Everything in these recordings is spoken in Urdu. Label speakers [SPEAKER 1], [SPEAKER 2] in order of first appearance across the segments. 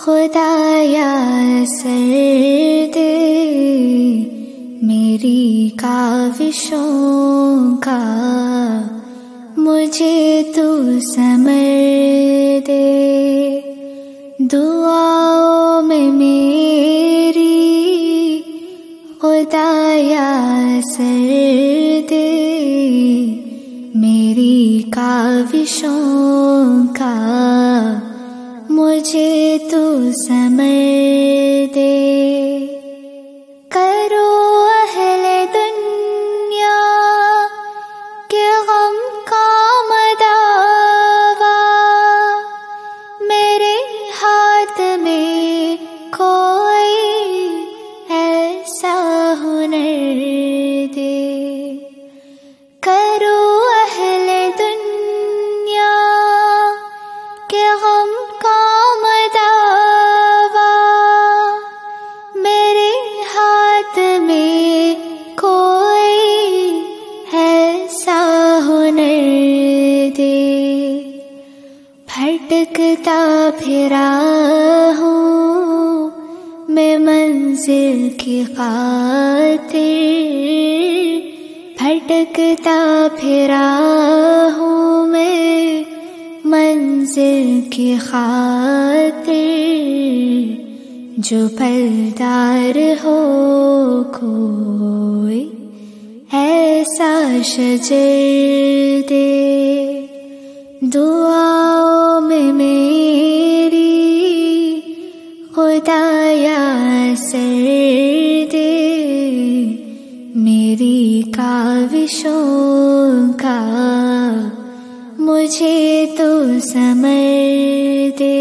[SPEAKER 1] خدایا اثر دے میری کاوشوں کا، مجھے تو ثمر دے دعاؤں میں میری، خدایا اثر دے میری کاوشوں کا، مجھے تو ثمر دے۔ کرو اہل دنیا کے غم کا مداوا، میرے ہاتھ میں کوئی ایسا ہنر دے۔ کرو اہل دنیا کے غم کا مداوا، میرے ہاتھ میں کوئی ایسا ہنر دے۔ بھٹکتا پھرا ہوں میں منزل کی خاطر، بھٹکتا پھرا ہوں میں منزل کی خاطر، جو پھلدار ہو کوئی ایسا شجر دے دعاؤں میں میری، خدایا اثر دے میری کاوشوں کا، مجھے تو ثمر دے۔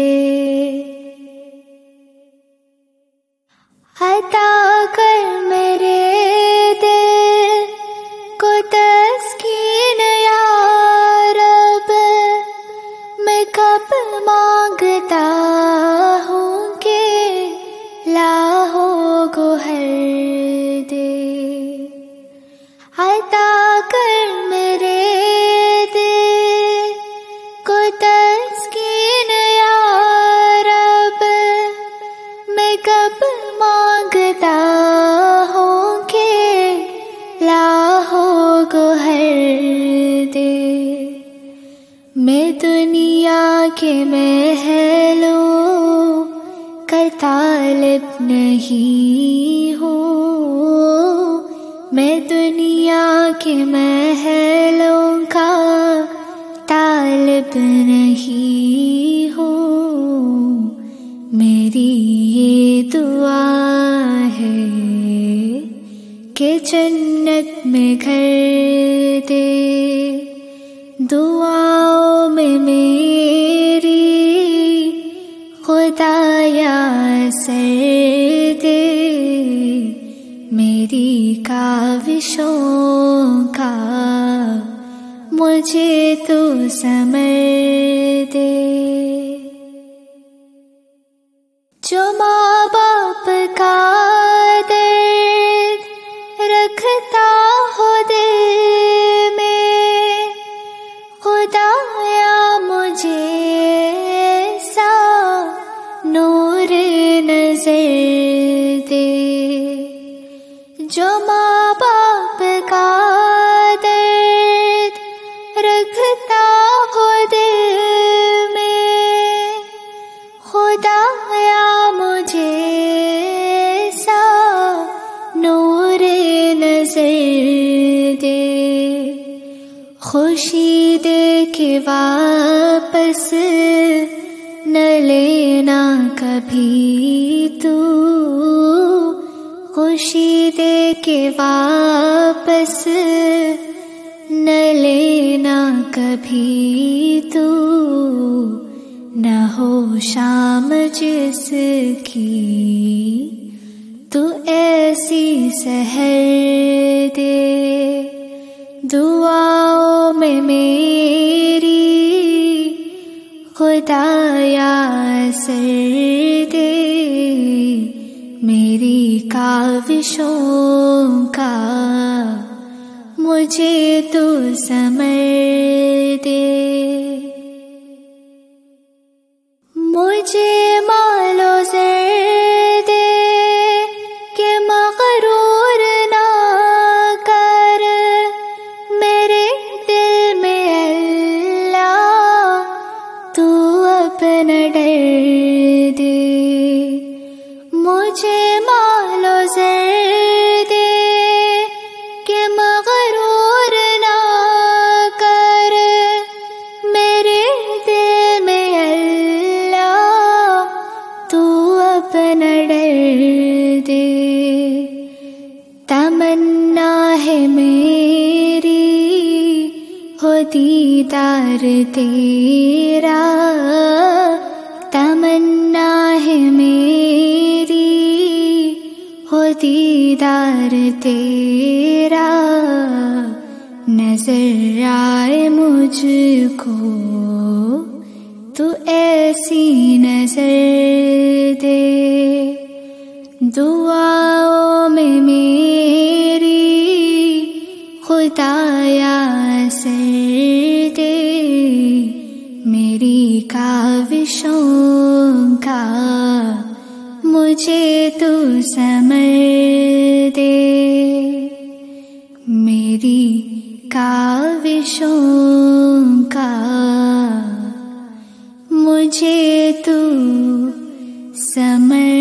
[SPEAKER 1] عطا کر میرے دل کو تسکین یا رب، میں کب مانگتا ہوں کہ لاہو گوہر دے۔ عطا کر میرے دل کو تسکین یا رب، میں کب مانگتا ہوں کہ لاہو گوہر دے۔ میں دنیا کے محلوں کا طالب نہیں ہوں، میں دنیا کے محلوں کا طالب نہیں ہوں، میری یہ دعا ہے کہ جنت میں گھر دے دعاؤں میں میری، خدایا اثر دے میری کاوشوں کا، مجھے تو ثمر دے۔ جو ماں باپ کا درد رکھتا ہو دل میں، خدایا مجھے ایسا نور نظر دے۔ جو ماں باپ کا درد رکھتا ہو دل میں، خدایا مجھے ایسا نور نظر دے۔ خوشی دے کے واپس نہ لینا کبھی تو، خوشی دے کے واپس نہ لینا کبھی تو، نہ ہو شام جس کی تو ایسی سحر دے دعاؤں میں میری، خدایا اثر دے میری کاوشوں کا، مجھے تو ثمر دے۔ مجھے مال و اپنا ڈر دے، مجھے مال و زر دے کہ مغرور نہ کر میرے دل میں اللہ، تو اپنا ڈر دے۔ تمنا ہے میری ہو دیدار تیرا، تمنا ہے میری ہو دیدار تیرا، نظر آئے مجھ کو تو ایسی نظر دے، دعاؤں میں میری خدایا اثر دے، میری کاوشوں کا مجھے تو ثمر دے، میری کاوشوں کا مجھے تو ثمر